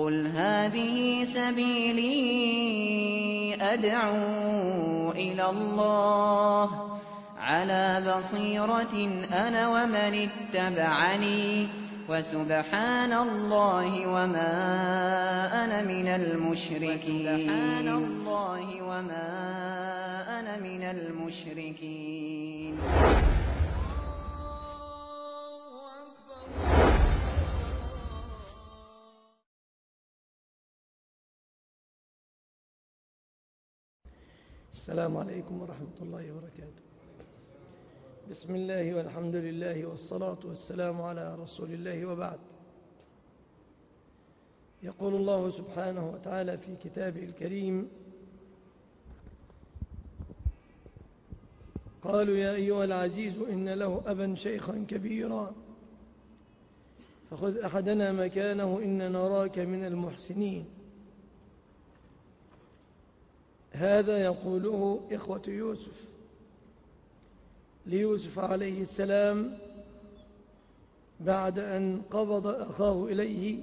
قُلْ هَٰذِهِ سَبِيلِي أَدْعُو إِلَى اللَّهِ ۚ عَلَىٰ بَصِيرَةٍ أَنَا وَمَنِ اتَّبَعَنِي ۖ وَسُبْحَانَ اللَّهِ وَمَا أَنَا مِنَ الْمُشْرِكِينَ. السلام عليكم ورحمة الله وبركاته. بسم الله والحمد لله والصلاة والسلام على رسول الله، وبعد. يقول الله سبحانه وتعالى في كتابه الكريم: قالوا يا أيها العزيز إن له أبا شيخا كبيرا فخذ أحدنا مكانه إن نراك من المحسنين. هذا يقوله إخوة يوسف ليوسف عليه السلام بعد أن قبض أخاه إليه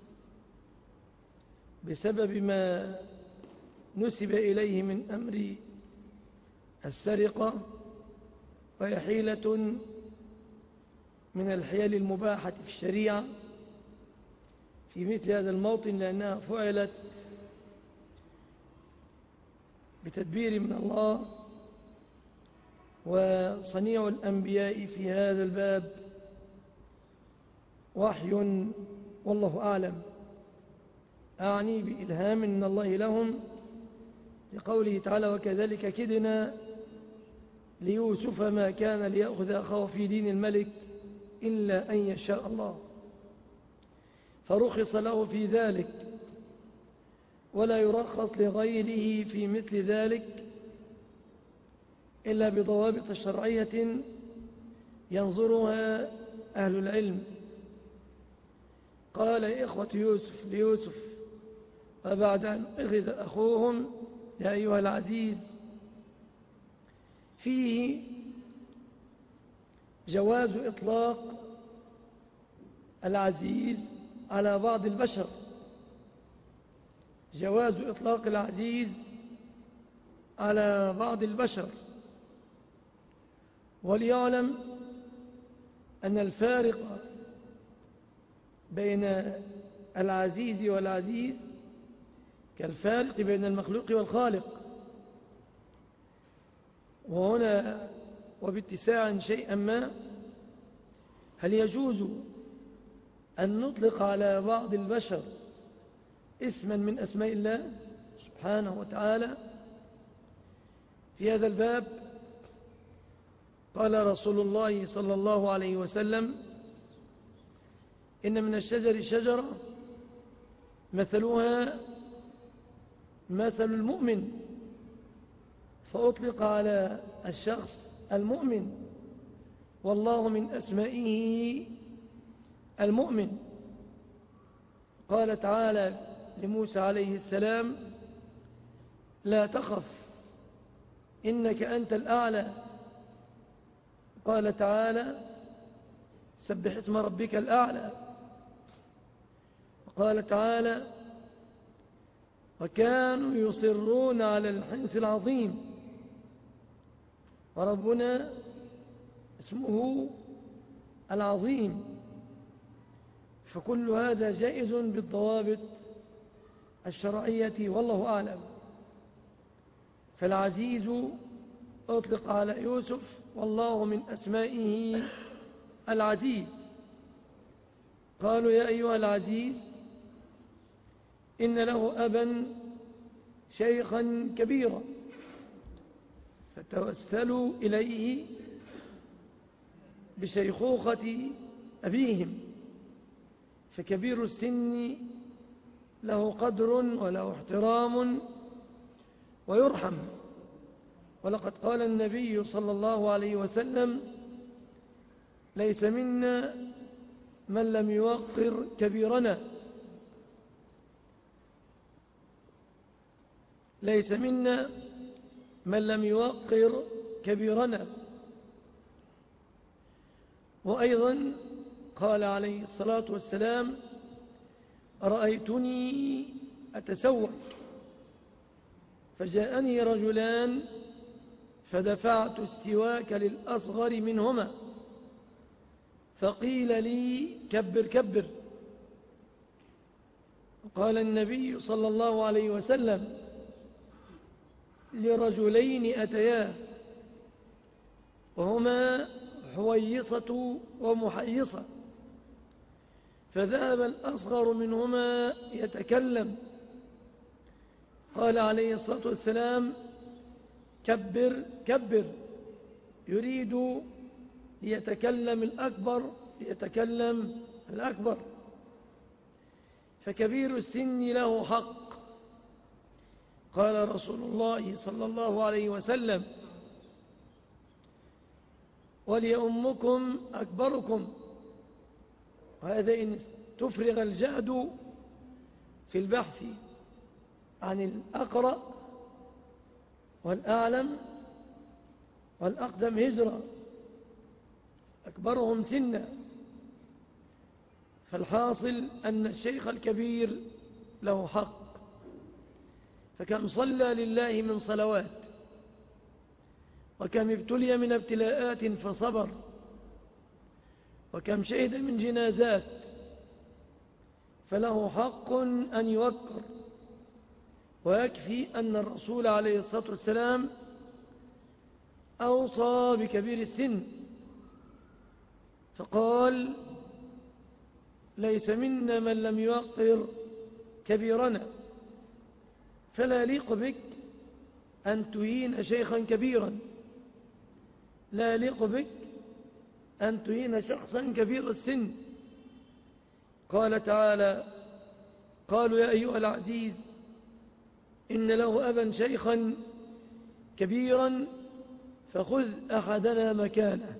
بسبب ما نسب إليه من أمر السرقة، وهي حيلة من الحيل المباحة في الشريعة في مثل هذا الموطن، لأنها فعلت بتدبير من الله، وصنيع الأنبياء في هذا الباب وحي والله أعلم، أعني بإلهام من الله لهم، لقوله تعالى: وكذلك كدنا ليوسف ما كان ليأخذ أخاه في دين الملك إلا أن يشاء الله، فرخص له في ذلك، ولا يرخص لغيره في مثل ذلك إلا بضوابط شرعية ينظرها أهل العلم. قال إخوة يوسف ليوسف وبعد أن أخذ أخوهم: يا أيها العزيز، فيه جواز إطلاق العزيز على بعض البشر، جواز إطلاق العزيز على بعض البشر. وليعلم أن الفارق بين العزيز والعزيز كالفارق بين المخلوق والخالق، وهنا وباتساع شيئا ما، هل يجوز أن نطلق على بعض البشر اسما من أسماء الله سبحانه وتعالى؟ في هذا الباب قال رسول الله صلى الله عليه وسلم: إن من الشجر شجرة مثلها مثل المؤمن، فأطلق على الشخص المؤمن، والله من أسمائه المؤمن. قال تعالى لموسى عليه السلام: لا تخف إنك أنت الأعلى. قال تعالى: سبح اسم ربك الأعلى. وقال تعالى: وكانوا يصرون على الحنث العظيم. وربنا اسمه العظيم، فكل هذا جائز بالضوابط الشرعية والله أعلم. فالعزيز أطلق على يوسف، والله من أسمائه العزيز. قالوا يا أيها العزيز إن له أبا شيخا كبيرا، فتوسلوا إليه بشيخوخة أبيهم، فكبير السن له قدر وله احترام ويرحم. ولقد قال النبي صلى الله عليه وسلم: ليس منا من لم يوقر كبيرنا، ليس منا من لم يوقر كبيرنا. وأيضا قال عليه الصلاة والسلام: رأيتني أتسوق، فجاءني رجلان فدفعت السواك للأصغر منهما، فقيل لي كبر كبر. قال النبي صلى الله عليه وسلم لرجلين أتياه وهما حويصة ومحيصة، فذهب الأصغر منهما يتكلم، قال عليه الصلاة والسلام كبر كبر، يريد ليتكلم الأكبر. فكبير السن له حق. قال رسول الله صلى الله عليه وسلم وليؤمكم أكبركم. وهذا إن تفرغ الجهد في البحث عن الأقرأ والأعلم والأقدم هجرة أكبرهم سنا. فالحاصل أن الشيخ الكبير له حق، فكم صلى لله من صلوات، وكم ابتلي من ابتلاءات فصبر، وكم شهد من جنازات، فله حق أن يوقر. ويكفي أن الرسول عليه الصلاة والسلام أوصى بكبير السن فقال ليس منا من لم يوقر كبيرنا، فلا يليق بك أن تهين شيخا كبيرا، لا يليق بك أن تهين شخصا كبير السن. قال تعالى قالوا يا أيها العزيز إن له أبا شيخا كبيرا فخذ أحدنا مكانه،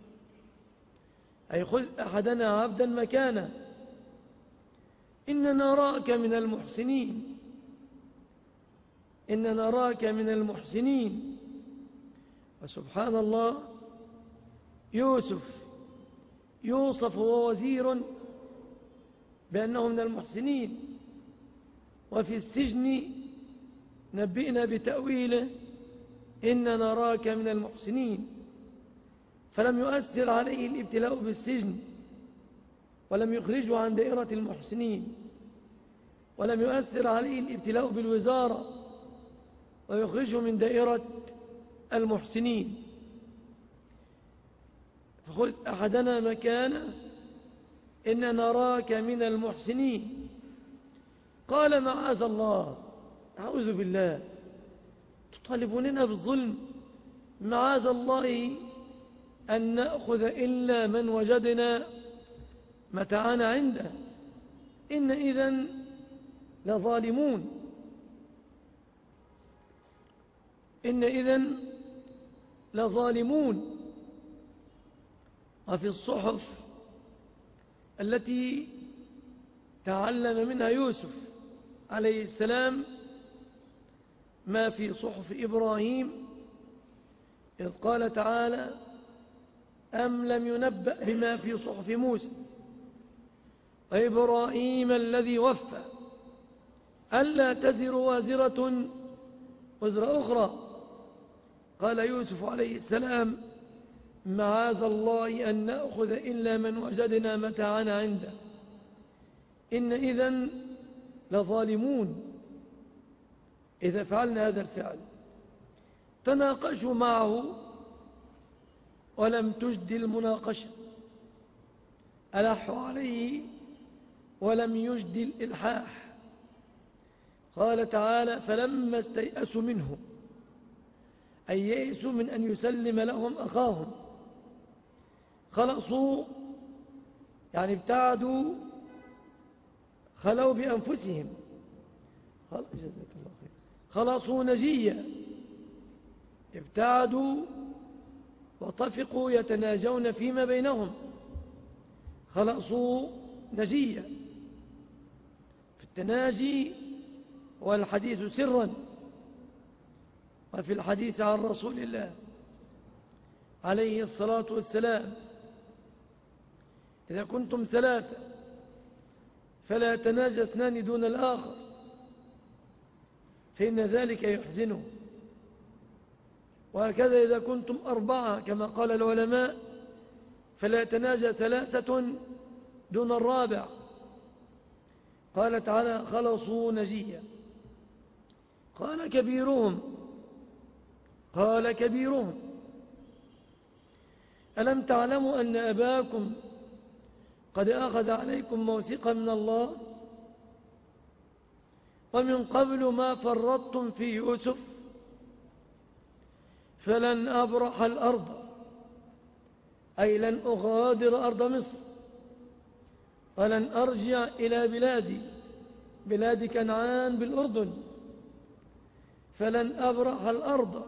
أي خذ أحدنا عبدا مكانه، إننا نراك من المحسنين، إننا نراك من المحسنين. وسبحان الله، يوسف يوصف ووزير بأنه من المحسنين، وفي السجن نبئنا بتأويله إننا نراك من المحسنين. فلم يؤثر عليه الابتلاء بالسجن، ولم يخرجه عن دائرة المحسنين، ولم يؤثر عليه الابتلاء بالوزارة ويخرجه من دائرة المحسنين. فخذ أحدنا مكانه إننا نراك من المحسنين. قال معاذ الله، أعوذ بالله، تطالبوننا بالظلم؟ معاذ الله أن نأخذ إلا من وجدنا متاعنا عنده، إن إذن لظالمون، إن إذن لظالمون. وفي الصحف التي تعلم منها يوسف عليه السلام ما في صحف إبراهيم، إذ قال تعالى أم لم ينبأ بما في صحف موسى وإبراهيم الذي وفى ألا تزر وازرة وزر أخرى. قال يوسف عليه السلام معاذ الله أن نأخذ إلا من وجدنا متاعنا عنده، إن إذن لظالمون. إذا فعلنا هذا الفعل تناقشوا معه ولم تجد المناقشة، ألحوا عليه ولم يجد الإلحاح. قال تعالى فلما استيأسوا منه، أي يئسوا من أن يسلم لهم أخاهم، خلصوا يعني ابتعدوا، خلوا بأنفسهم، خلصوا نجيا، ابتعدوا وطفقوا يتناجون فيما بينهم، خلصوا نجيا. في التناجي والحديث سرا، وفي الحديث عن رسول الله عليه الصلاة والسلام إذا كنتم ثلاثة فلا يتناجى اثنان دون الآخر، فإن ذلك يحزنه. وهكذا إذا كنتم 4 كما قال العلماء فلا يتناجى 3 دون الرابع. قال تعالى: خلصوا نجيا. قال كبيرهم ألم تعلموا أن أباكم قد أخذ عليكم موثقا من الله ومن قبل ما فرطتم في يوسف فلن أبرح الأرض، أي لن أغادر أرض مصر، ولن أرجع إلى بلاد كنعان بالأردن، فلن أبرح الأرض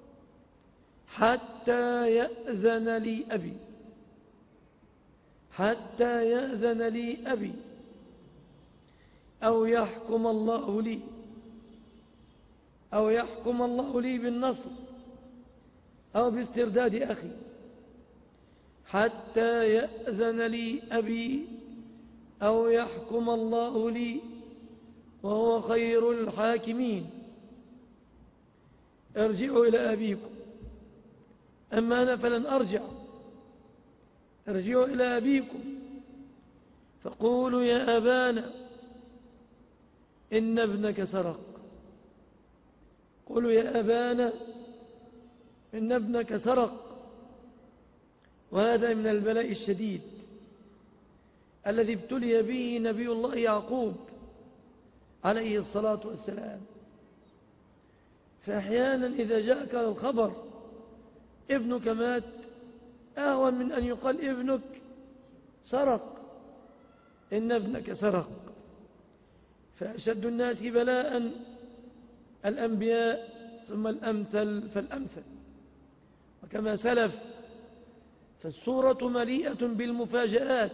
حتى يأذن لي أبي أو يحكم الله لي بالنصر أو باسترداد أخي. حتى يأذن لي أبي أو يحكم الله لي وهو خير الحاكمين. ارجعوا إلى أبيكم، أما أنا فلن أرجع. ارجعوا إلى أبيكم فقولوا: يا أبانا إن ابنك سرق. قولوا: يا أبانا إن ابنك سرق. وهذا من البلاء الشديد الذي ابتلي به نبي الله يعقوب عليه الصلاة والسلام. فأحيانا إذا جاءك الخبر ابنك مات أهون من أن يقال ابنك سرق، إن ابنك سرق. فأشد الناس بلاء الأنبياء ثم الأمثل فالأمثل. وكما سلف فالسورة مليئة بالمفاجآت،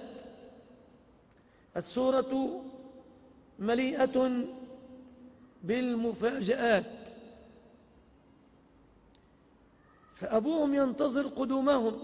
السورة مليئة بالمفاجآت. فأبوهم ينتظر قدومهم،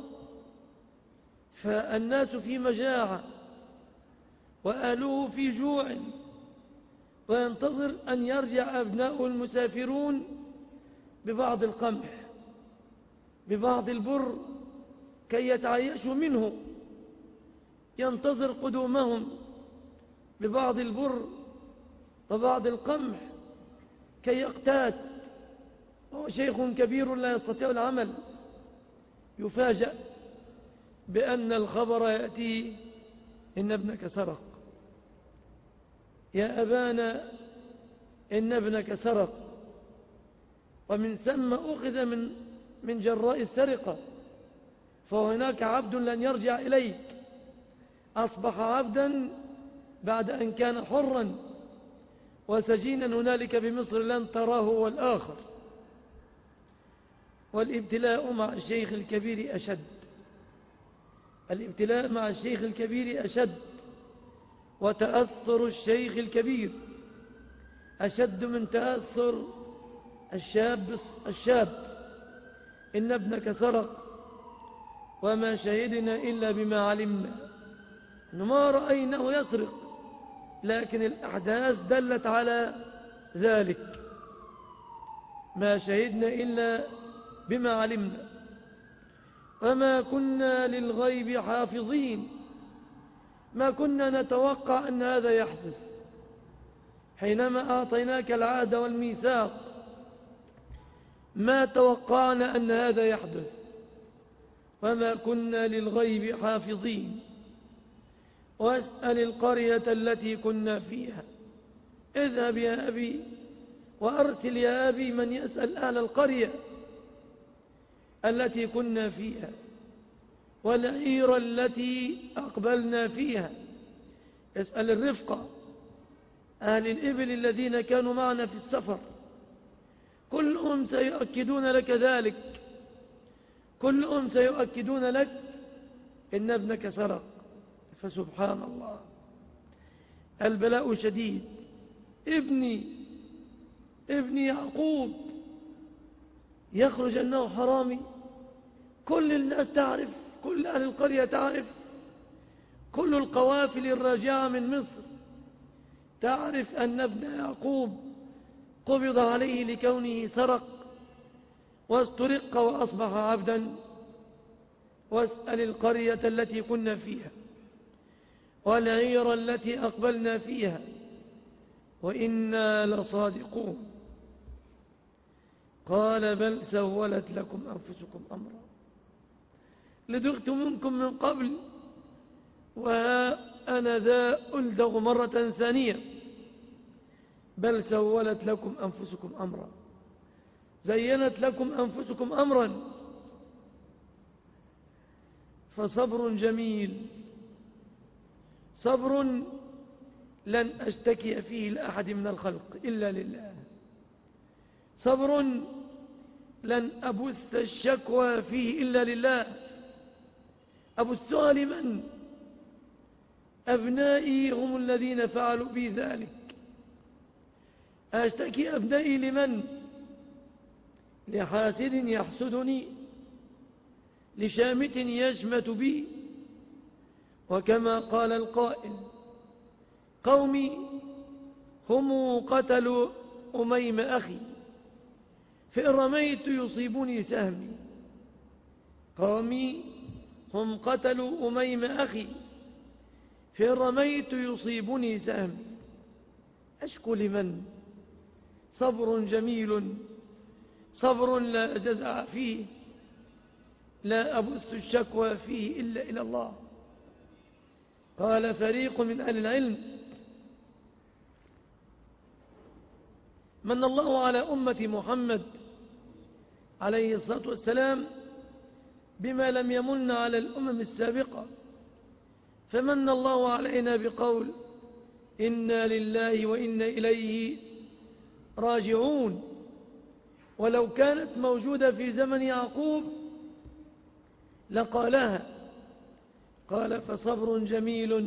فالناس في مجاعة وأهله في جوع، وينتظر أن يرجع أبناء المسافرون ببعض القمح ببعض البر كي يتعيشوا منه. ينتظر قدومهم ببعض البر وبعض القمح كي يقتات، وهو شيخ كبير لا يستطيع العمل. يفاجأ بأن الخبر يأتي: إن ابنك سرق. يا أبانا إن ابنك سرق. ومن ثم أخذ من جراء السرقة، فهناك عبد لن يرجع إليك، أصبح عبدا بعد أن كان حرا، وسجينا هنالك بمصر لن تراه والآخر. والابتلاء مع الشيخ الكبير أشد، الابتلاء مع الشيخ الكبير أشد، وتأثر الشيخ الكبير أشد من تأثر الشاب. إن ابنك سرق وما شهدنا إلا بما علمنا. ما رأيناه يسرق، لكن الأحداث دلت على ذلك. ما شهدنا إلا بما علمنا وما كنا للغيب حافظين. ما كنا نتوقع أن هذا يحدث. حينما أعطيناك العهد والميثاق ما توقعنا أن هذا يحدث. وما كنا للغيب حافظين. واسأل القرية التي كنا فيها. اذهب يا أبي وأرسل يا أبي من يسأل أهل القرية التي كنا فيها والعير التي أقبلنا فيها. اسأل الرفقة أهل الإبل الذين كانوا معنا في السفر، كلهم سيؤكدون لك ذلك، كلهم سيؤكدون لك إن ابنك سرق. فسبحان الله، البلاء شديد. ابني يعقوب يخرج أنه حرامي، كل الناس تعرف، كل أهل القرية تعرف، كل القوافل الراجعة من مصر تعرف أن ابن يعقوب قبض عليه لكونه سرق واسترق وأصبح عبدا. واسأل القرية التي كنا فيها والعير التي أقبلنا فيها وإنا لصادقون. قال بل سولت لكم أنفسكم أمرا لدغت منكم من قبل وها أنا ذا ألدغ مرة ثانية. بل سولت لكم أنفسكم أمرا زينت لكم أنفسكم أمرا فصبر جميل، صبر لن أشتكي فيه لأحد من الخلق إلا لله، صبر لن أبث الشكوى فيه إلا لله. أبثها لمن؟ أبنائي هم الذين فعلوا بي ذلك. أشتكي أبنائي لمن؟ لحاسد يحسدني، لشامت يشمت بي. وكما قال القائل قومي هم قتلوا أميم أخي فإن رميت يصيبني سهمي. قومي هم قتلوا أميم أخي فإن رميت يصيبني سهمي. أشكو لمن؟ صبر جميل، صبر لا جزع فيه، لا أبث الشكوى فيه إلا إلى الله. قال فريق من أهل العلم من الله على أمة محمد عليه الصلاة والسلام بما لم يمن على الأمم السابقة، فمن الله علينا بقول إنا لله وإنا إليه راجعون. ولو كانت موجودة في زمن يعقوب لقالها. قال فصبر جميل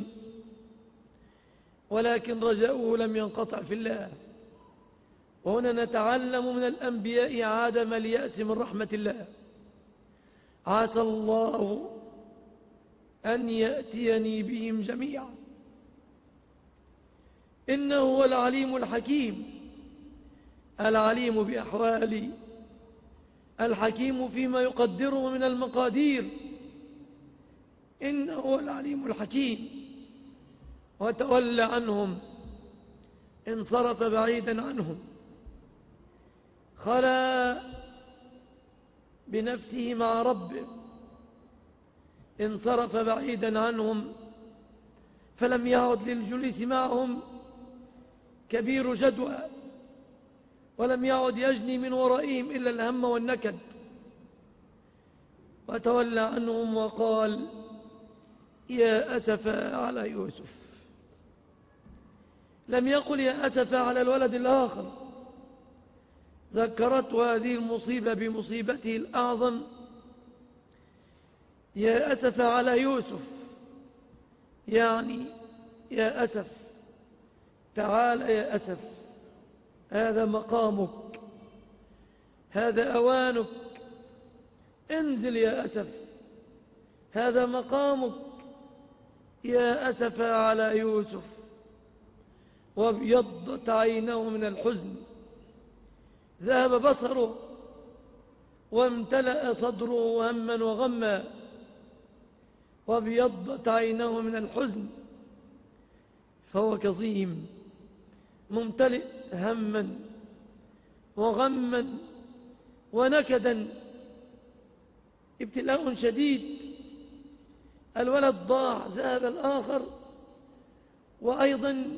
ولكن رجاؤه لم ينقطع في الله. وهنا نتعلم من الأنبياء عدم اليأس من رحمة الله. عسى الله أن يأتيني بهم جميعا إنه هو العليم الحكيم، العليم بأحوالي، الحكيم فيما يقدره من المقادير. إنه هو العليم الحكيم. وتولى عنهم، انصرف بعيدا عنهم، خلا بنفسه مع ربه، انصرف بعيدا عنهم، فلم يعد للجلوس معهم كبير جدوى، ولم يعد يجني من ورائهم إلا الهم والنكد. وتولى عنهم وقال يا أسفا على يوسف. لم يقل يا أسفا على الولد الآخر. ذكرته هذه المصيبة بمصيبته الأعظم. يا أسفا على يوسف، يعني يا أسف، تعال يا أسف، هذا مقامك، هذا أوانك، انزل يا أسف، هذا مقامك. يا أسفا على يوسف وابيضت عينه من الحزن، ذهب بصره وامتلأ صدره هما وغما، وابيضت عينه من الحزن، فهو كظيم ممتلئ هما وغما ونكدا. ابتلاء شديد. الولد ضاع، ذهب الآخر، وأيضا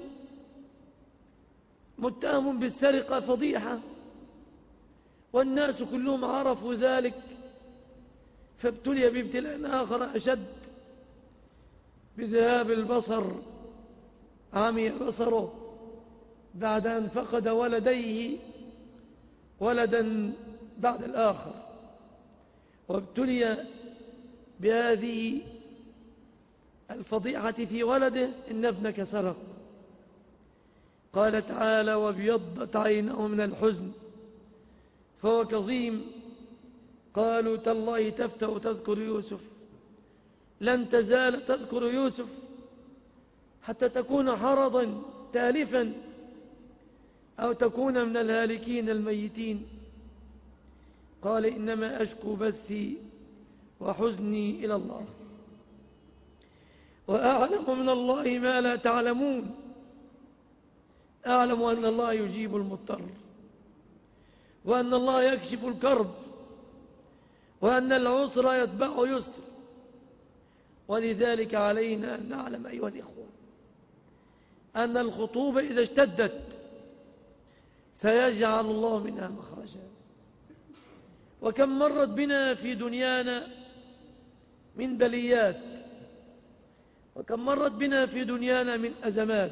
متهم بالسرقة، فضيحة، والناس كلهم عرفوا ذلك، فابتلي بابتلاء آخر أشد، بذهاب البصر، عمي بصره بعد أن فقد ولديه، ولدا بعد الآخر. وابتلي بهذه الفضيحة في ولده إن ابنك سرق. قال تعالى وابيضت عينه من الحزن فهو كظيم. قالوا تالله تفتأ تذكر يوسف، لن تزال تذكر يوسف حتى تكون حرضا تالفا أو تكون من الهالكين الميتين. قال إنما أشكو بثي وحزني إلى الله وأعلم من الله ما لا تعلمون. أعلم أن الله يجيب المضطر، وأن الله يكشف الكرب، وأن العسر يتبع يسر. ولذلك علينا أن نعلم أيها الإخوة أن الخطوبة إذا اشتدت سيجعل الله منها مخرجا. وكم مرت بنا في دنيانا من بليات، وكم مرت بنا في دنيانا من أزمات،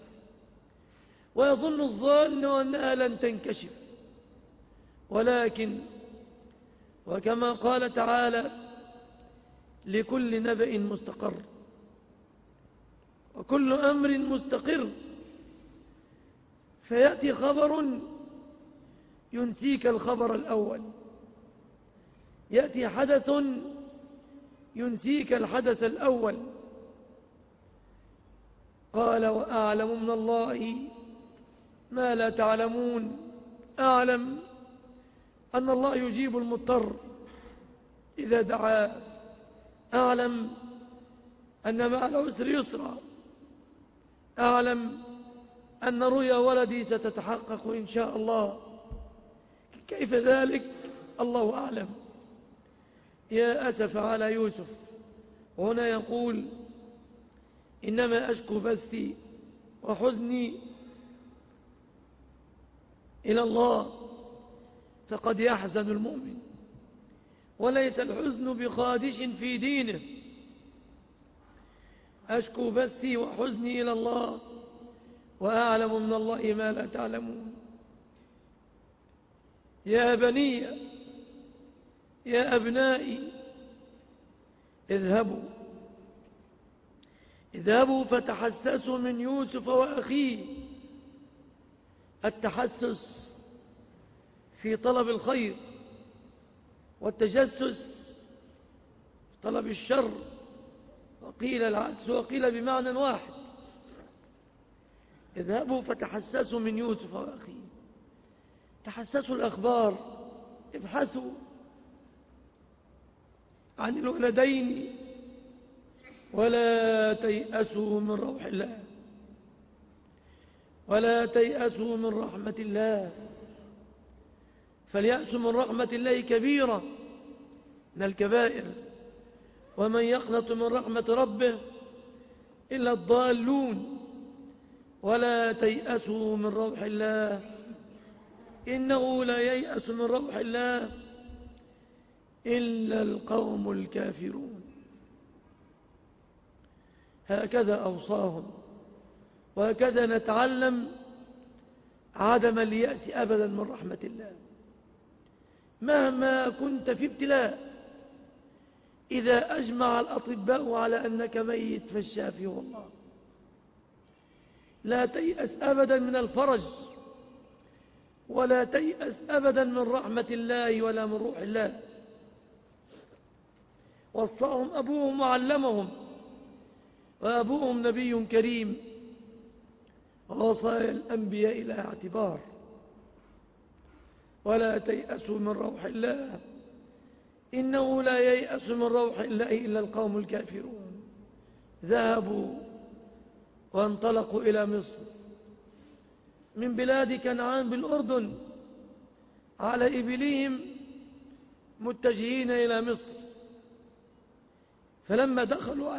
ويظن الظان أنها لن تنكشف، ولكن وكما قال تعالى لكل نبأ مستقر وكل أمر مستقر. فيأتي خبر ينسيك الخبر الأول، يأتي حدث ينسيك الحدث الأول. قال وأعلم من الله ما لا تعلمون. أعلم أن الله يجيب المضطر إذا دعاه. أعلم أن مع العسر يسرا. أعلم أن رؤيا ولدي ستتحقق إن شاء الله. كيف ذلك؟ الله أعلم. يا أسف على يوسف. هنا يقول إنما أشكو بثي وحزني إلى الله. فقد يحزن المؤمن وليس الحزن بخادش في دينه. أشكو بثي وحزني إلى الله وأعلم من الله ما لا تعلمون. يا بني يا أبنائي اذهبوا فتحسسوا من يوسف وأخيه. التحسس في طلب الخير، والتجسس في طلب الشر، وقيل العكس وقيل بمعنى واحد. اذهبوا فتحسسوا من يوسف وأخيه. تحسسوا الأخبار، ابحثوا عن الولدين ولا تيأسوا من روح الله، ولا تيأسوا من رحمة الله. فاليأس من رحمة الله كبيرة من الكبائر. ومن يقنط من رحمة ربه إلا الضالون. ولا تيأسوا من روح الله إنه لا ييأس من روح الله إلا القوم الكافرون. هكذا أوصاهم، وهكذا نتعلم عدم اليأس أبدا من رحمة الله. مهما كنت في ابتلاء، إذا أجمع الأطباء على أنك ميت فالشافي هو الله. لا تيأس أبدا من الفرج، ولا تيأس أبدا من رحمة الله ولا من روح الله. وصاهم أبوهم وعلمهم، وأبوهم نبي كريم، ووصايا الأنبياء إلى اعتبار. ولا تيأسوا من روح الله إنه لا ييأس من روح الله إلا القوم الكافرون. ذهبوا وانطلقوا إلى مصر من بلاد كنعان بالأردن على إبلهم متجهين إلى مصر. فلما دخلوا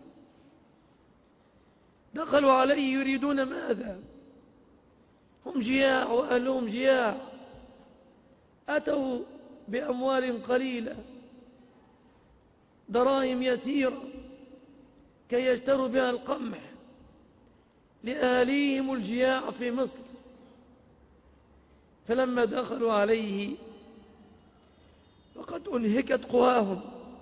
عليه يريدون ماذا؟ هم جياع وأهلهم جياع. أتوا بأموال قليلة، دراهم يسيرة، كي يشتروا بها القمح لأهليهم الجياع في مصر. فلما دخلوا عليه وقد أنهكت قواهم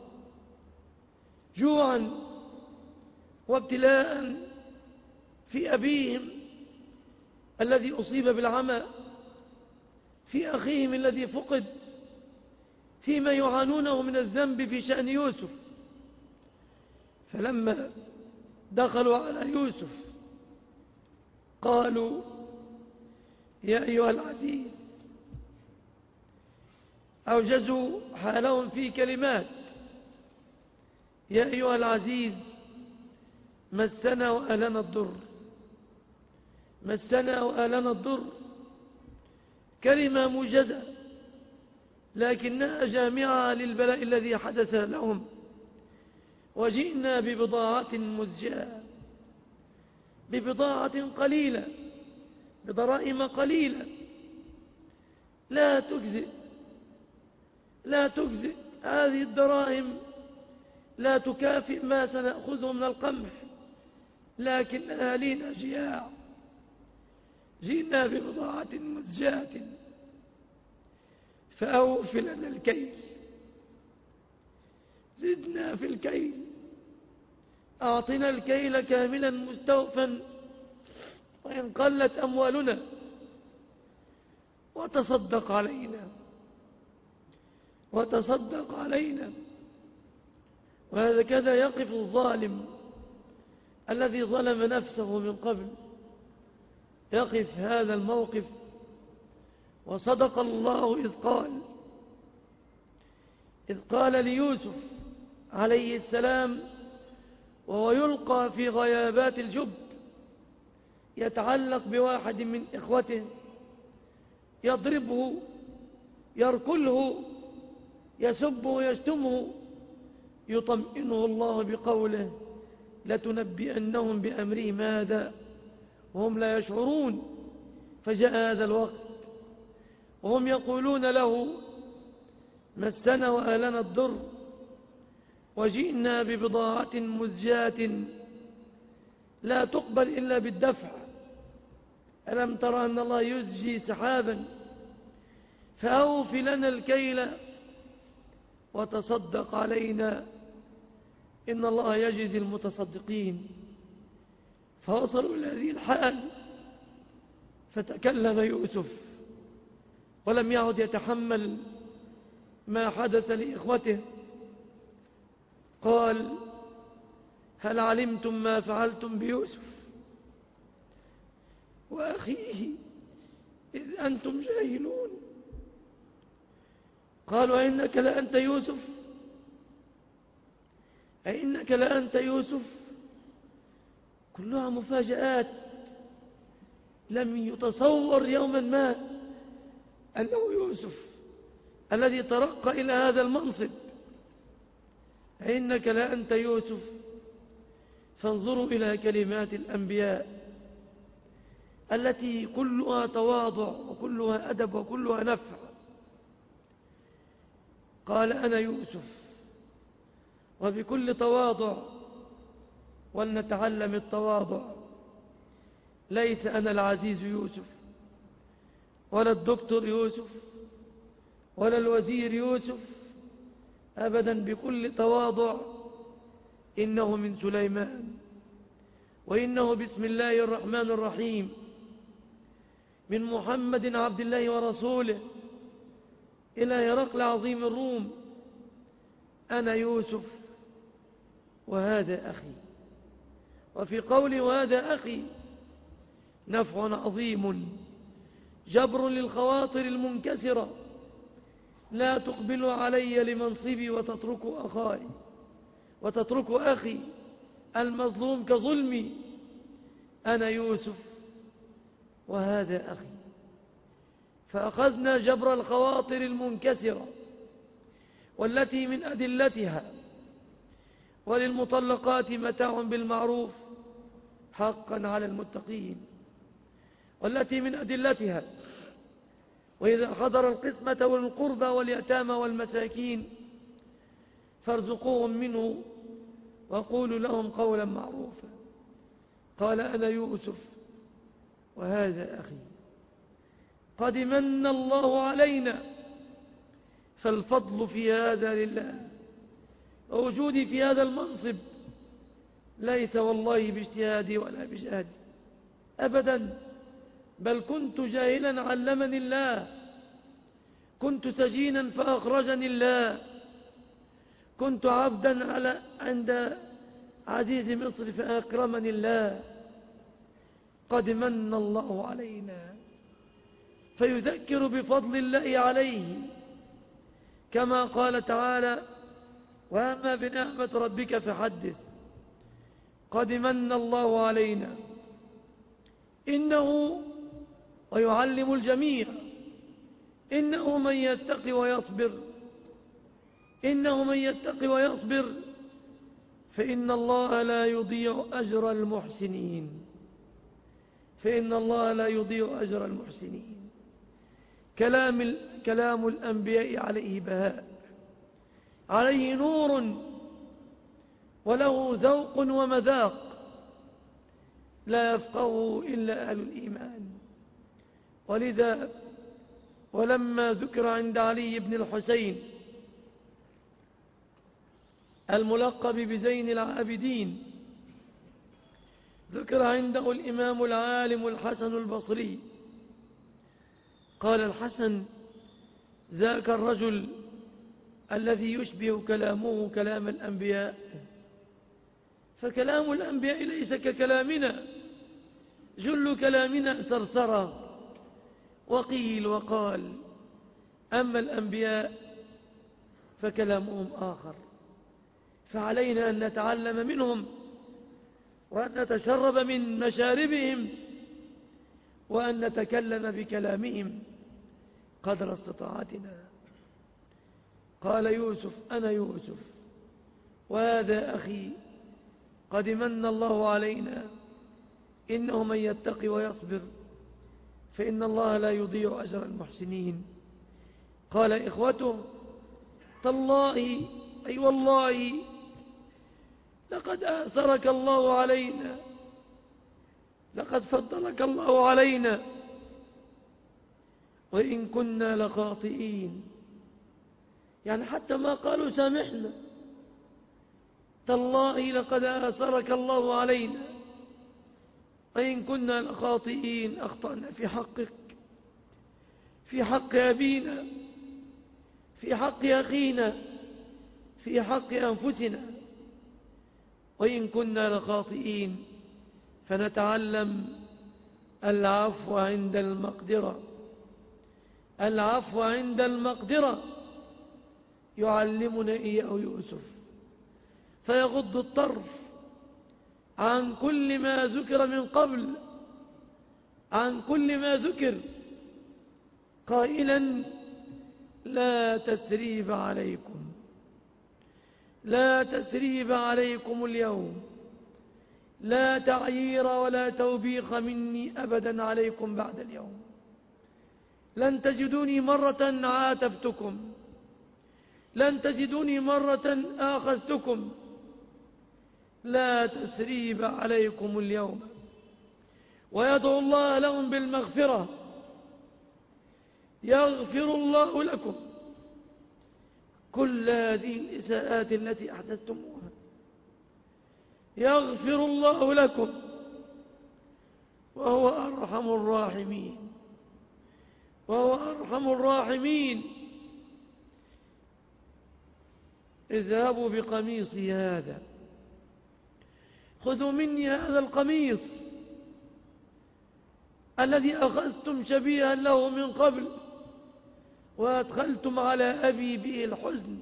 جوعا وابتلاء في أبيهم الذي أصيب بالعمى، في أخيهم الذي فقد، فيما يعانونه من الذنب في شأن يوسف. فلما دخلوا على يوسف قالوا يا أيها العزيز، أوجزوا حالهم في كلمات: يا أيها العزيز مسنا وأهلنا الضر. مسنا وأهلنا الضر كلمة موجزة، لكنها جامعة للبلاء الذي حدث لهم. وجئنا ببضاعة مزجاة، ببضاعة قليلة، بدرائم قليلة لا تجزئ، لا تجزئ. هذه الدراهم لا تكافئ ما سنأخذه من القمح، لكن أهالينا جياع. جئنا ببضاعة مزجاة فأوف لنا الكيل. زدنا في الكيل، أعطنا الكيل كاملا مستوفا وإن قلت أموالنا، وتصدق علينا، وتصدق علينا. وهكذا يقف الظالم الذي ظلم نفسه من قبل، يقف هذا الموقف. وصدق الله إذ قال ليوسف عليه السلام وهو يلقى في غيابات الجب، يتعلق بواحد من إخوته، يضربه، يركله، يسبه، يشتمه، يطمئنه الله بقوله: لتنبئنهم بأمرهم هذا وهم لا يشعرون. فجاء هذا الوقت وهم يقولون له: مسنا وأهلنا الضر وجئنا ببضاعة مزجاة لا تقبل إلا بالدفع. ألم ترى أن الله يزجي سحابا فأوف لنا الكيل وتصدق علينا إن الله يجزي المتصدقين. فوصلوا إلى هذه الحال فتكلم يوسف ولم يعد يتحمل ما حدث لإخوته. قال: هل علمتم ما فعلتم بيوسف وأخيه إذ أنتم جاهلون؟ قالوا: أئنك لأنت يوسف؟ أئنك لأنت يوسف؟ كلها مفاجآت. لم يتصور يوما ما أنه يوسف الذي ترقى إلى هذا المنصب. أئنك لأنت يوسف؟ فانظروا إلى كلمات الأنبياء التي كلها تواضع وكلها أدب وكلها نفع. قال: أنا يوسف. وبكل تواضع، ولنتعلم التواضع. ليس أنا العزيز يوسف، ولا الدكتور يوسف، ولا الوزير يوسف، أبدا. بكل تواضع. إنه من سليمان وإنه بسم الله الرحمن الرحيم من محمد عبد الله ورسوله إلى هرقل عظيم الروم. أنا يوسف وهذا أخي. وفي قولي وهذا أخي نفع عظيم، جبر للخواطر المنكسرة. لا تقبل علي لمنصبي وتترك أخي المظلوم كظلمي. أنا يوسف وهذا أخي. فأخذنا جبر الخواطر المنكسرة والتي من أدلتها: وللمطلقات متاع بالمعروف حقا على المتقين. والتي من أدلتها: وإذا حضر القسمة والقربى واليتامى والمساكين فارزقوهم منه وقولوا لهم قولا معروفا. قال: أنا يوسف وهذا أخي. قد من الله علينا، فالفضل في هذا لله. ووجودي في هذا المنصب ليس والله باجتهادي ولا بجهادي أبدا، بل كنت جاهلا علمني الله، كنت سجينا فأخرجني الله، كنت عبدا عند عزيز مصر فأكرمني الله. قد من الله علينا، فيذكر بفضل الله عليه، كما قال تعالى: وأما بنعمة ربك فحدث قد من الله علينا إنه، ويعلم الجميع، إنه من يتقي ويصبر، إنه من يتقي ويصبر فإن الله لا يضيع أجر المحسنين، فإن الله لا يضيع أجر المحسنين. كلام الأنبياء عليه بهاء، عليه نور، وله ذوق ومذاق، لا يفقهه إلا أهل الإيمان. ولذا ولما ذكر عند علي بن الحسين الملقب بزين العابدين، ذكر عنده الإمام العالم الحسن البصري، قال الحسن: ذاك الرجل الذي يشبه كلامه كلام الأنبياء، فكلام الأنبياء ليس ككلامنا، جل كلامنا ثرثرة وقيل وقال، أما الأنبياء فكلامهم آخر، فعلينا أن نتعلم منهم وأن نتشرب من مشاربهم وأن نتكلم بكلامهم قدر استطاعتنا. قال يوسف: أنا يوسف وهذا أخي قد من الله علينا إنه من يتقي ويصبر فإن الله لا يضيع أجر المحسنين. قال إخوته: تالله أي والله لقد آثرك الله علينا، لقد فضلك الله علينا وإن كنا لخاطئين. يعني حتى ما قالوا سامحنا، تالله لقد آثرك الله علينا وإن كنا لخاطئين، أخطأنا في حقك، في حق أبينا، في حق أخينا، في حق أنفسنا، وإن كنا لخاطئين. فنتعلم العفو عند المقدرة، العفو عند المقدرة يعلمنا إياه يوسف، فيغض الطرف عن كل ما ذكر من قبل، عن كل ما ذكر، قائلا: لا تثريب عليكم، لا تثريب عليكم اليوم، لا تعيير ولا توبيخ مني أبدا عليكم بعد اليوم، لن تجدوني مرة عاتبتكم، لن تجدوني مرة آخذتكم، لا تثريب عليكم اليوم. ويدعو الله لهم بالمغفرة: يغفر الله لكم كل هذه الإساءات التي أحدثتموها، يغفر الله لكم وهو أرحم الراحمين، وهو أرحم الراحمين. اذهبوا بقميصي هذا، خذوا مني هذا القميص الذي أخذتم شبيها له من قبل وأدخلتم على أبي به الحزن.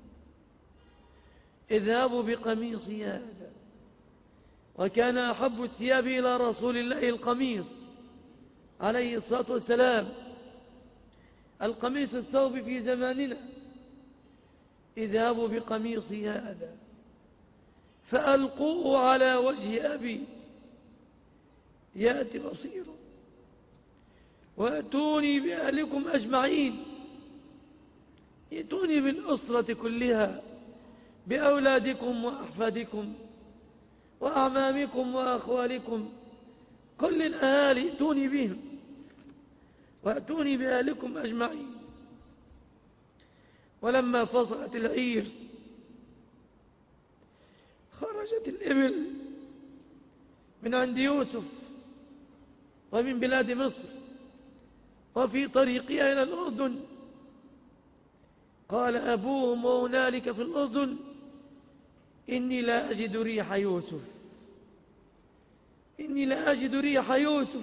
اذهبوا بقميصي هذا. وكان أحب الثياب إلى رسول الله القميص عليه الصلاة والسلام، القميص الثوب في زماننا. اذهبوا بقميصي هذا فألقوه على وجه أبي يأتي بصيرا وأتوني بأهلكم أجمعين، ائتوني بالأسرة كلها، بأولادكم وأحفادكم وأعمامكم وأخوالكم، كل الأهالي ائتوني بهم وأتوني بأهلكم أجمعين. ولما فصلت العير خرجت الإبل من عند يوسف ومن بلاد مصر وفي طريقها إلى الأردن. قال أبوهم وهنالك في الأردن: إني لا أجد ريح يوسف. إني لأجد ريح يوسف.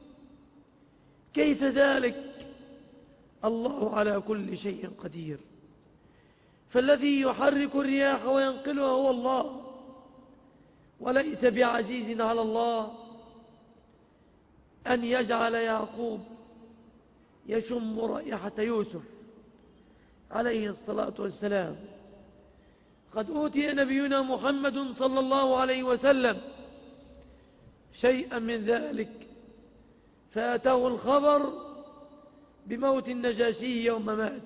كيف ذلك؟ الله على كل شيء قدير، فالذي يحرك الرياح وينقلها هو الله، وليس بعزيز على الله أن يجعل يعقوب يشم رائحة يوسف عليه الصلاة والسلام. قد أوتي نبينا محمد صلى الله عليه وسلم شيئا من ذلك، فأتاه الخبر بموت النجاشي يوم مات،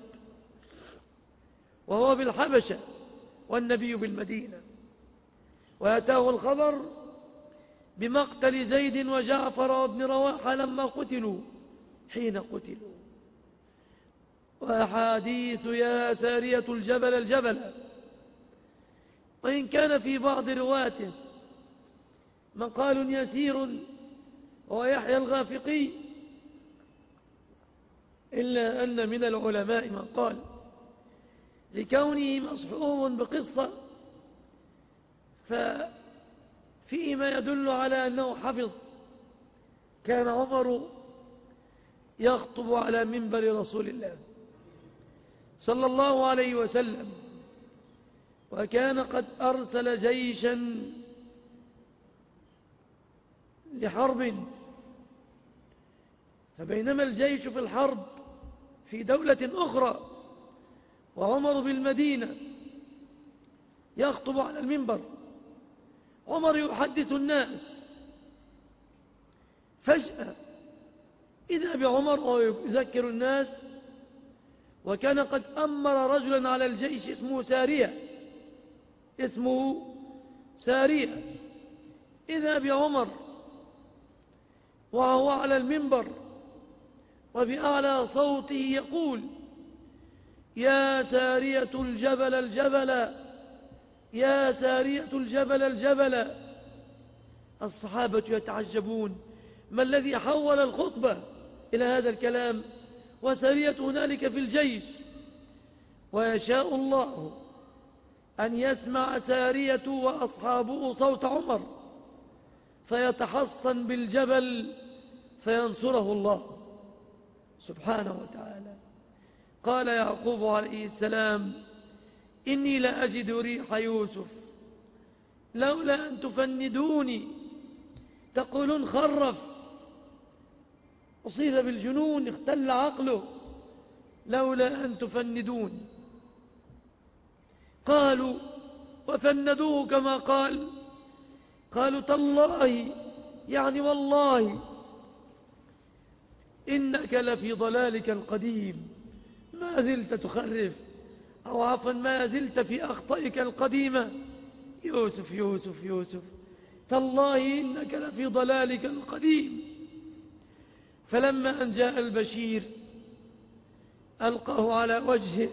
وهو بالحبشة والنبي بالمدينة، وأتاه الخبر بمقتل زيد وجعفر وابن رواحة لما قتلوا حين قتلوا، وأحاديث يا سارية الجبل الجبل. وإن كان في بعض رواته مقال يسير وهو يحيى الغافقي، إلا أن من العلماء من قال لكونه مصحوب بقصة ففيه ما يدل على أنه حفظ. كان عمر يخطب على منبر رسول الله صلى الله عليه وسلم، وكان قد أرسل جيشا لحرب، فبينما الجيش في الحرب في دولة أخرى وعمر بالمدينة يخطب على المنبر، عمر يحدث الناس، فجأة إذا بعمر ويذكر الناس، وكان قد أمر رجلا على الجيش اسمه سارية، إذا بعمر وهو على المنبر وبأعلى صوته يقول يا سارية الجبل الجبل، يا سارية الجبل الجبل. الصحابة يتعجبون ما الذي حول الخطبة إلى هذا الكلام، وسارية هنالك في الجيش، ويشاء الله أن يسمع سارية وأصحابه صوت عمر فيتحصن بالجبل فينصره الله سبحانه وتعالى. قال يعقوب عليه السلام إني لأجد ريح يوسف لولا أن تفندوني. تقولون خرف، أصيب بالجنون، اختل عقله، لولا أن تفندون. قالوا وفندوه كما قالوا تالله، يعني والله إنك لفي ضلالك القديم، ما زلت تخرف، أو عفوا ما زلت في أخطائك القديمة. يوسف يوسف يوسف، تالله إنك لفي ضلالك القديم. فلما أن جاء البشير ألقاه على وجهه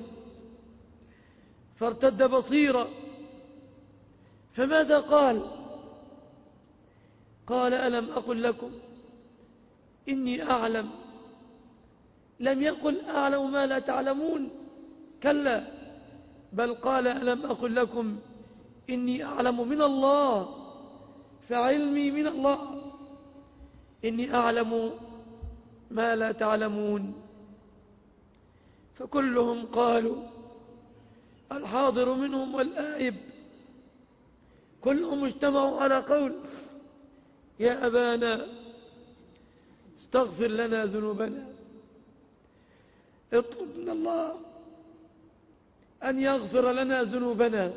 فارتد بصيرا، فماذا قال ألم أقل لكم إني أعلم؟ لم يقل أعلم ما لا تعلمون، كلا، بل قال ألم أقل لكم إني أعلم من الله، فعلمي من الله، إني أعلم ما لا تعلمون. فكلهم قالوا، الحاضر منهم والآيب، كلهم اجتمعوا على قول يا أبانا استغفر لنا ذنوبنا، اطلب من الله أن يغفر لنا ذنوبنا،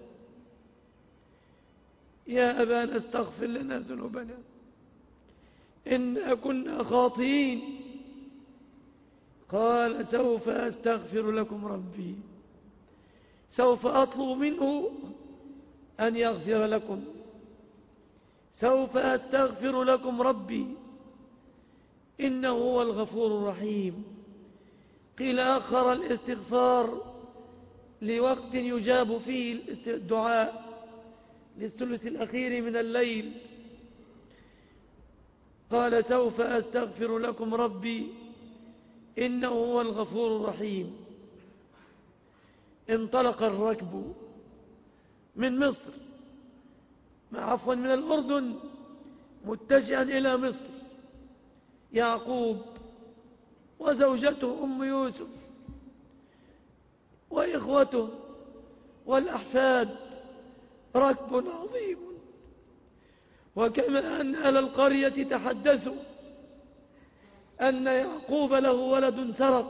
يا أبانا استغفر لنا ذنوبنا إنا كنا خاطئين. قال سوف أستغفر لكم ربي، سوف أطلب منه أن يغفر لكم، سوف أستغفر لكم ربي إنه هو الغفور الرحيم. قيل أخر الاستغفار لوقت يجاب فيه الدعاء، للثلث الأخير من الليل. قال سوف أستغفر لكم ربي إنه هو الغفور الرحيم. انطلق الركب من مصر، من الأردن، متجها إلى مصر يعقوب وزوجته أم يوسف وإخوته والأحفاد ركب عظيم. وكما أن أهل القرية تحدثوا أن يعقوب له ولد سرق،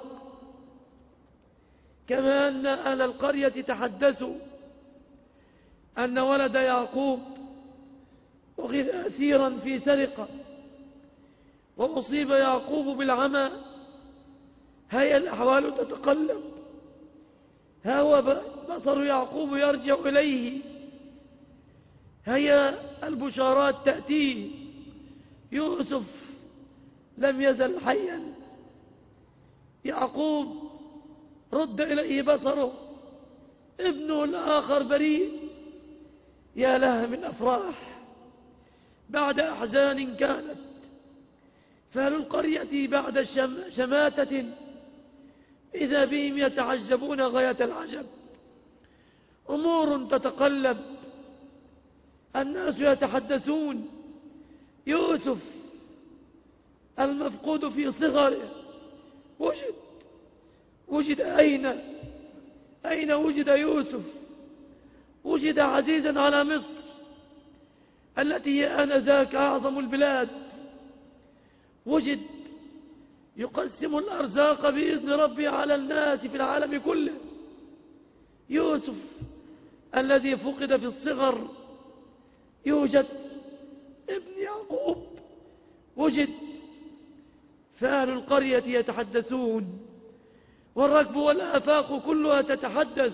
كما أن أهل القرية تحدثوا أن ولد يعقوب أخذ أسيرا في سرقة وأصيب يعقوب بالعمى، هيا الأحوال تتقلب، ها هو بصر يعقوب يرجع إليه، هيا البشارات تأتيه، يوسف لم يزل حيا، يعقوب رد إليه بصره، ابنه الآخر بريء. يا لها من أفراح بعد أحزان كانت. فأهل القرية بعد شماتة إذا بهم يتعجبون غاية العجب، أمور تتقلب، الناس يتحدثون. يوسف المفقود في صغره وجد أين وجد يوسف؟ وجد عزيزا على مصر التي هي آنذاك أعظم البلاد، وجد يقسم الأرزاق بإذن ربي على الناس في العالم كله. يوسف الذي فقد في الصغر يوجد، ابن يعقوب وجد. فأهل القرية يتحدثون والركب والآفاق كلها تتحدث.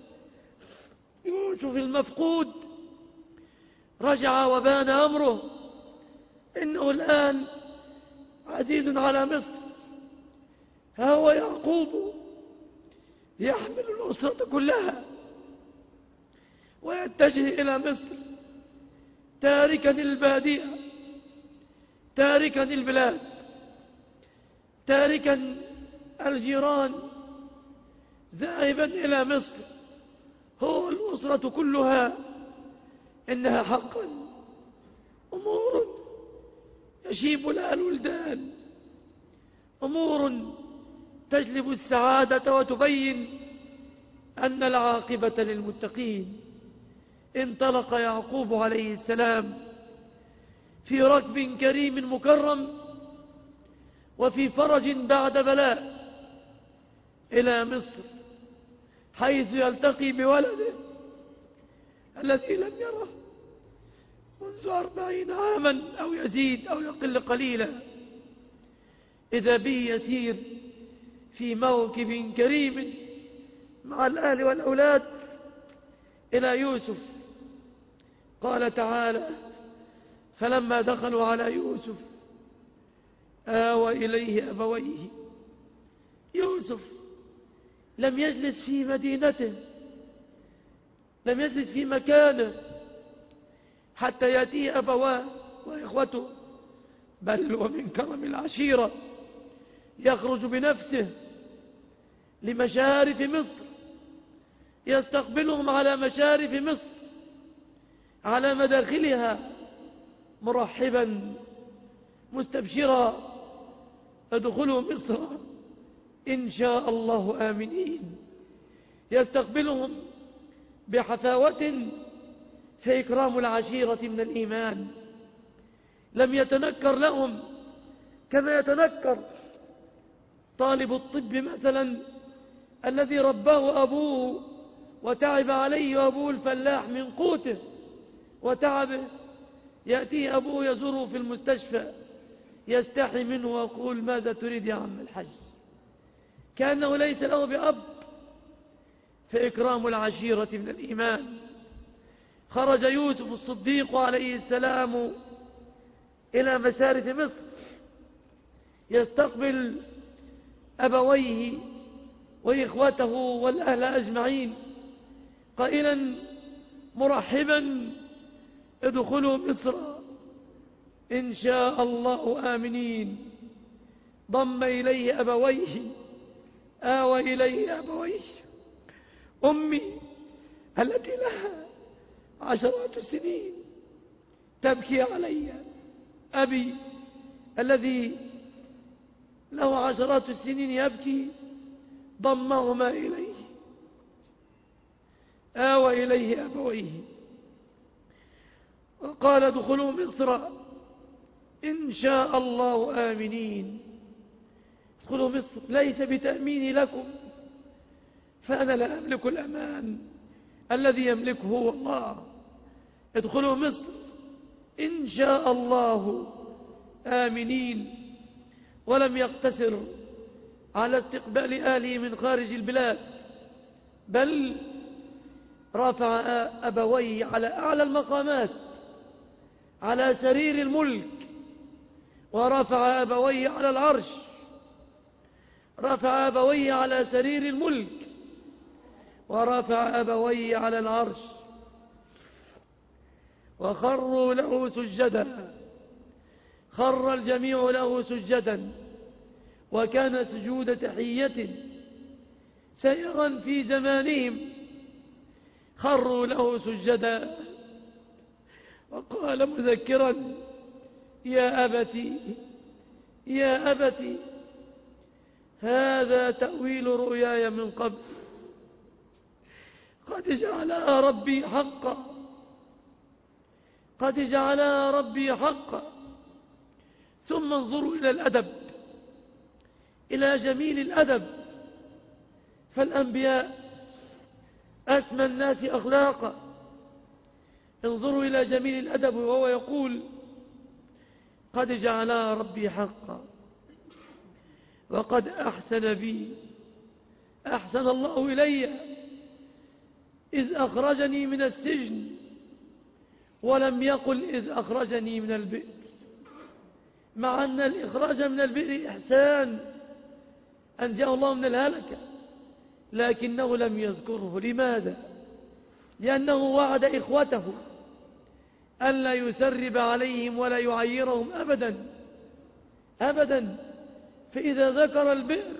يوسف المفقود رجع وبان أمره، إنه الآن عزيز على مصر. ها هو يعقوب يحمل الأسرة كلها ويتجه إلى مصر، تاركا البادية، تاركا البلاد، تاركا الجيران، ذاهبا إلى مصر هو الأسرة كلها. إنها حقا أمور يشيب لها الولدان، أمور تجلب السعادة وتبين أن العاقبة للمتقين. انطلق يعقوب عليه السلام في ركب كريم مكرم وفي فرج بعد بلاء إلى مصر، حيث يلتقي بولده الذي لم يره منذ 40 عاما أو يزيد أو يقل قليلا. إذا به يسير في موكب كريم مع الأهل والأولاد إلى يوسف. قال تعالى: فلما دخلوا على يوسف آوى إليه أبويه. يوسف لم يجلس في مدينته، لم يجلس في مكانه حتى يأتيه أبواه وإخوته، بل ومن كرم العشيرة يخرج بنفسه لمشارف مصر، يستقبلهم على مشارف مصر، على مداخلها، مرحبا مستبشرا: ادخلوا مصر إن شاء الله آمنين. يستقبلهم بحفاوة، فإكرام العشيرة من الإيمان. لم يتنكر لهم كما يتنكر طالب الطب مثلا الذي رباه أبوه وتعب عليه أبوه الفلاح من قوته وتعبه، يأتيه أبوه يزوره في المستشفى، يستحي منه ويقول: ماذا تريد يا عم الحج؟ كأنه ليس له بأب. فإكرام العشيرة من الإيمان. خرج يوسف الصديق عليه السلام إلى مشارف مصر يستقبل أبويه وإخوته والأهل أجمعين قائلا: مرحبا، ادخلوا مصر إن شاء الله آمنين. ضم إليه أبويه، آوى إليه أبويه. أمي التي لها 10 سنين تبكي علي أبي الذي له عشرات السنين يبكي ضمهما إليه، آوى إليه أبويه وقال ادخلوا مصر إن شاء الله آمنين. ادخلوا مصر ليس بتأمين لكم، فأنا لا أملك الأمان، الذي يملكه هو الله. ادخلوا مصر إن شاء الله آمنين. ولم يقتصر على استقبال أهله من خارج البلاد، بل رفع أبويه على أعلى المقامات، على سرير الملك، ورفع أبويه على العرش، رفع أبويه على سرير الملك، ورفع أبويه على العرش، وخروا له سجدا، خر الجميع له سجدا، وكان سجود تحية سائغا في زمانهم. خروا له سجدا، وقال مذكرا يا أبتي يا أبتي هذا تأويل رؤياي من قبل، قد جعلها ربي حقا، قد جعلها ربي حقا. ثم انظروا إلى الأدب، إلى جميل الأدب، فالأنبياء أسمى الناس أخلاقا. انظروا إلى جميل الأدب وهو يقول قد جعلها ربي حقا، وقد أحسن بي، أحسن الله إلي إذ أخرجني من السجن، ولم يقل إذ أخرجني من البئر، مع أن الإخراج من البئر إحسان، أنجاه الله من الهلكة، لكنه لم يذكره. لماذا؟ لأنه وعد إخوته ألا يسرب عليهم ولا يعيرهم أبدا أبدا. فإذا ذكر البئر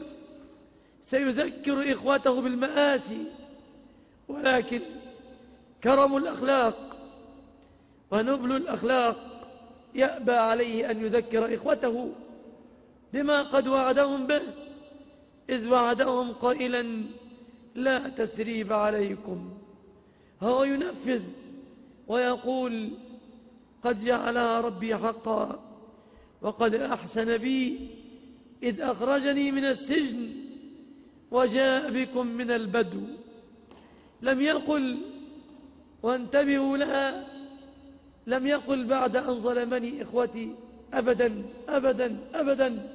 سيذكر إخوته بالمآسي، ولكن كرم الأخلاق ونبل الأخلاق يأبى عليه أن يذكر إخوته بما قد وعدهم به، إذ وعدهم قائلا لا تثريب عليكم. هو ينفذ ويقول قد جعلها ربي حقا، وقد أحسن بي إذ أخرجني من السجن وجاء بكم من البدو. لم يقل، وانتبهوا لها، لم يقل بعد أن ظلمني إخوتي أبدا أبدا أبدا،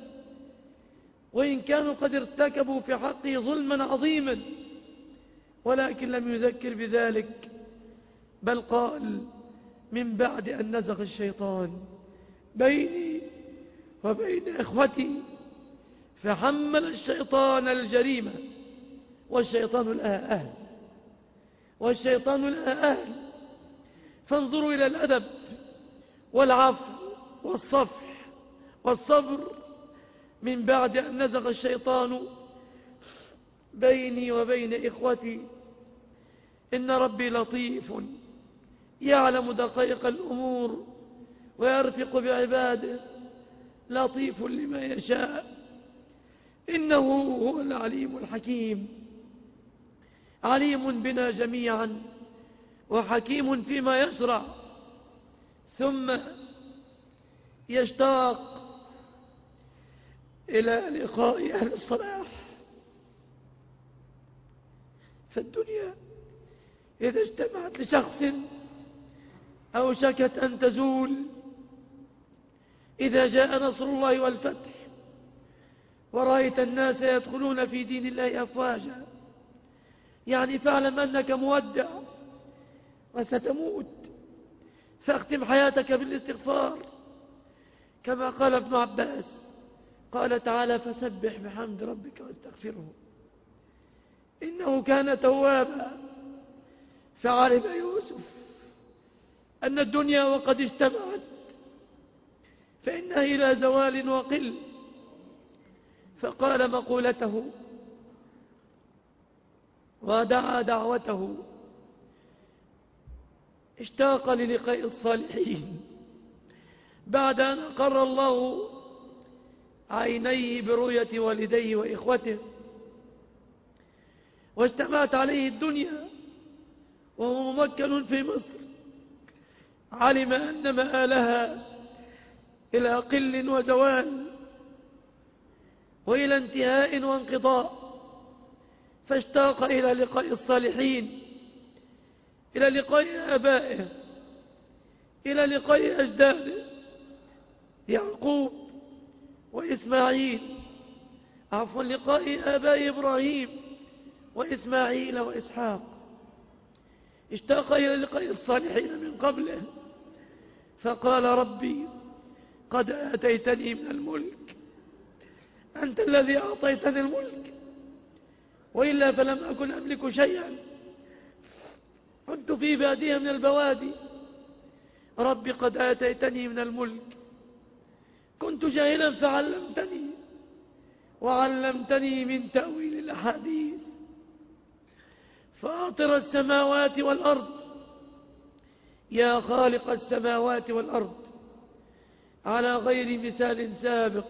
وإن كانوا قد ارتكبوا في حقه ظلما عظيما، ولكن لم يذكر بذلك، بل قال من بعد أن نزغ الشيطان بيني وبين إخوتي فحمل الشيطان الجريمة، والشيطان لها أهل، والشيطان لها أهل. فانظروا إلى الأدب والعفو والصفح والصبر من بعد أن نزغ الشيطان بيني وبين إخوتي. إن ربي لطيف يعلم دقائق الأمور ويرفق بعباده، لطيف لما يشاء، إنه هو العليم الحكيم، عليم بنا جميعا وحكيم فيما يشرع. ثم يشتاق إلى لقاء أهل الصلاح. فالدنيا إذا اجتمعت لشخص أوشكت أن تزول. إذا جاء نصر الله والفتح ورأيت الناس يدخلون في دين الله أفواجا، يعني فاعلم أنك مودع وستموت، فاختم حياتك بالاستغفار، كما قال ابن عباس، قال تعالى فسبح بحمد ربك واستغفره إنه كان توابا. فعلم يوسف أن الدنيا وقد اجتمعت فإنها إلى زوال وقل، فقال مقولته ودعا دعوته، اشتاق للقاء الصالحين بعد أن أقر الله عينيه برؤية والديه وإخوته واجتمعت عليه الدنيا وهو ممكن في مصر، علم أن مآلها إلى قل وزوال وإلى انتهاء وانقضاء، فاشتاق إلى لقاء الصالحين، إلى لقاء آبائه، إلى لقاء أجداده يعقوب وإسماعيل، لقاء آباء إبراهيم وإسماعيل وإسحاق. اشتاق إلى لقاء الصالحين من قبله، فقال ربي قد آتيتني من الملك، أنت الذي أعطيتني الملك، وإلا فلم أكن أملك شيئا، كنت في بادية من البوادي. ربي قد آتيتني من الملك، كنت جاهلا فعلمتني، وعلمتني من تأويل الأحاديث. فاطر السماوات والأرض، يا خالق السماوات والأرض على غير مثال سابق.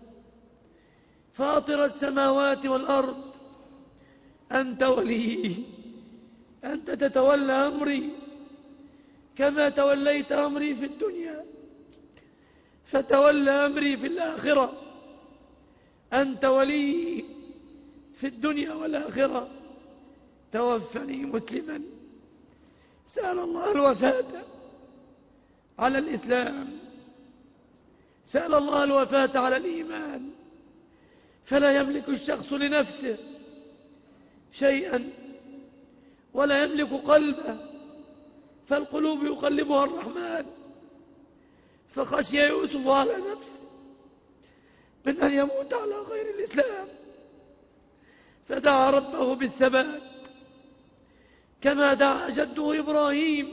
فاطر السماوات والأرض، أنت ولي، أنت تتولى أمري كما توليت أمري في الدنيا، فتولى أمري في الآخرة. أنت ولي في الدنيا والآخرة، توفني مسلما. سأل الله الوفاة على الإسلام، سأل الله الوفاة على الإيمان، فلا يملك الشخص لنفسه شيئا ولا يملك قلبه، فالقلوب يقلبها الرحمن. فخشي يوسف على نفسه من أن يموت على غير الإسلام، فدعا ربه بالثبات كما دعا جده إبراهيم،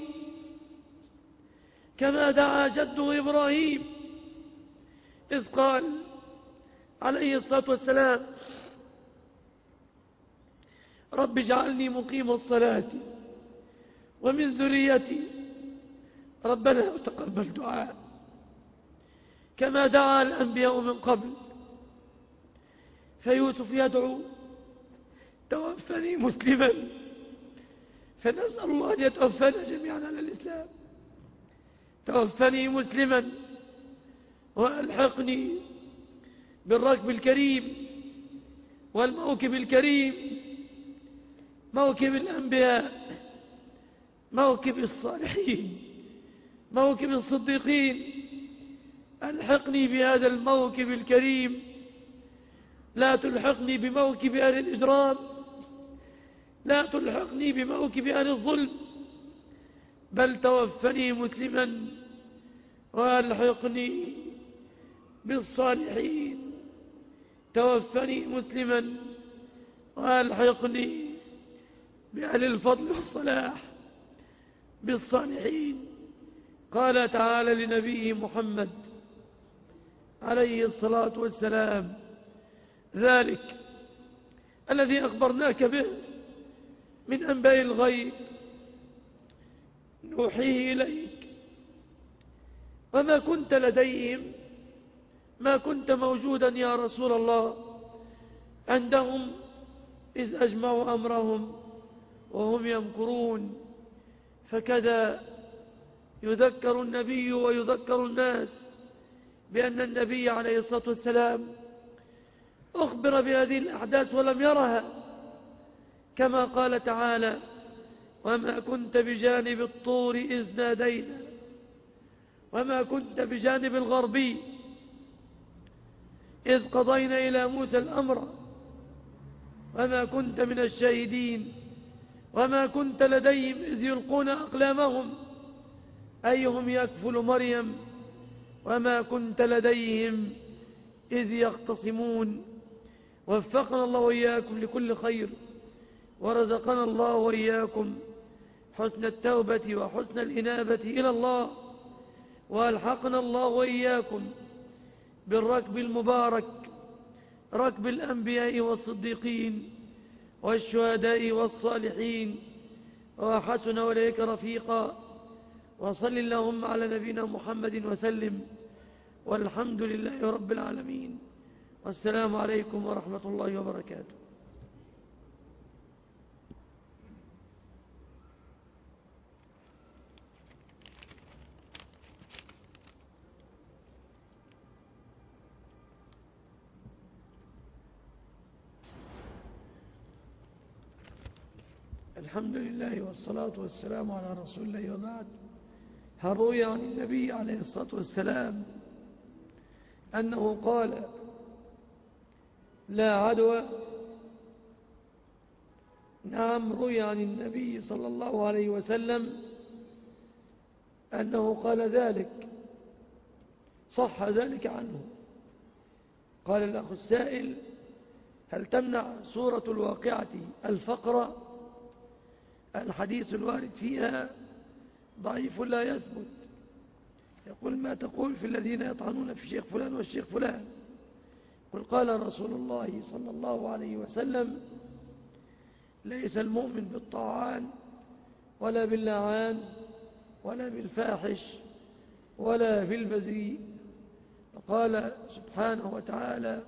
كما دعا جده إبراهيم إذ قال عليه الصلاة والسلام رب اجعلني مقيم الصلاة ومن ذريتي ربنا وتقبل دعاء، كما دعا الأنبياء من قبل. فيوسف يدعو توفني مسلما، فنسأل الله أن يتوفنا جميعا على الإسلام. توفني مسلما وألحقني بالركب الكريم والموكب الكريم، موكب الأنبياء، موكب الصالحين، موكب الصديقين. ألحقني بهذا الموكب الكريم، لا تلحقني بموكب أهل الإجرام، لا تلحقني بموكب أهل الظلم، بل توفني مسلما وألحقني بالصالحين. توفني مسلما وألحقني بأهل الفضل والصلاح بالصالحين. قال تعالى لنبيه محمد عليه الصلاة والسلام ذلك الذي أخبرناك به من أنباء الغيب نوحيه إليك وما كنت لديهم، ما كنت موجودا يا رسول الله عندهم إذ أجمعوا أمرهم وهم يمكرون. فكذا يذكر النبي ويذكر الناس بأن النبي عليه الصلاة والسلام أخبر بهذه الأحداث ولم يرها، كما قال تعالى وما كنت بجانب الطور إذ نادينا وما كنت بجانب الغربي إذ قضينا إلى موسى الأمر وما كنت من الشاهدين وما كنت لديهم إذ يلقون أقلامهم أيهم يكفل مريم وما كنت لديهم إذ يختصمون. وفقنا الله وإياكم لكل خير، ورزقنا الله وإياكم حسن التوبة وحسن الإنابة إلى الله، وألحقنا الله وإياكم بالركب المبارك، ركب الأنبياء والصديقين والشهداء والصالحين، وحسن أولئك رفيقا. وصل اللهم على نبينا محمد وسلم، والحمد لله رب العالمين، والسلام عليكم ورحمة الله وبركاته. الحمد لله والصلاة والسلام على رسول الله، وبعد. روي عن النبي عليه الصلاة والسلام أنه قال: لا عدوى. نعم، روي عن النبي صلى الله عليه وسلم أنه قال ذلك، صح ذلك عنه. قال الأخ السائل: هل تمنع سورة الواقعة الفقر؟ الحديث الوارد فيها ضعيف لا يثبت. يقول: ما تقول في الذين يطعنون في شيخ فلان والشيخ فلان؟ قل: قال رسول الله صلى الله عليه وسلم: ليس المؤمن بالطاعان ولا باللعان ولا بالفاحش ولا بالبذيء. وقال سبحانه وتعالى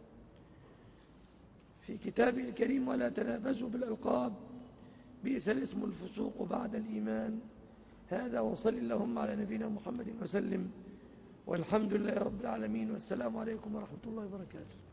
في كتابه الكريم: ولا تنابزوا بالألقاب بئس الاسم الفسوق بعد الإيمان. هذا، وصل اللهم على نبينا محمد وسلم، والحمد لله رب العالمين، والسلام عليكم ورحمة الله وبركاته.